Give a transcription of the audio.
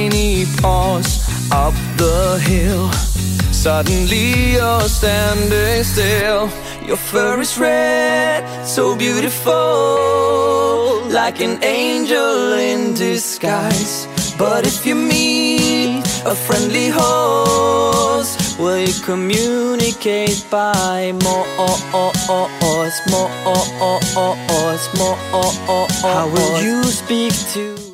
tiny paws up the hill. Suddenly you're standing still. Your fur is red, so beautiful, like an angel in disguise. But if you meet a friendly horse, will you communicate by more? How will you speak to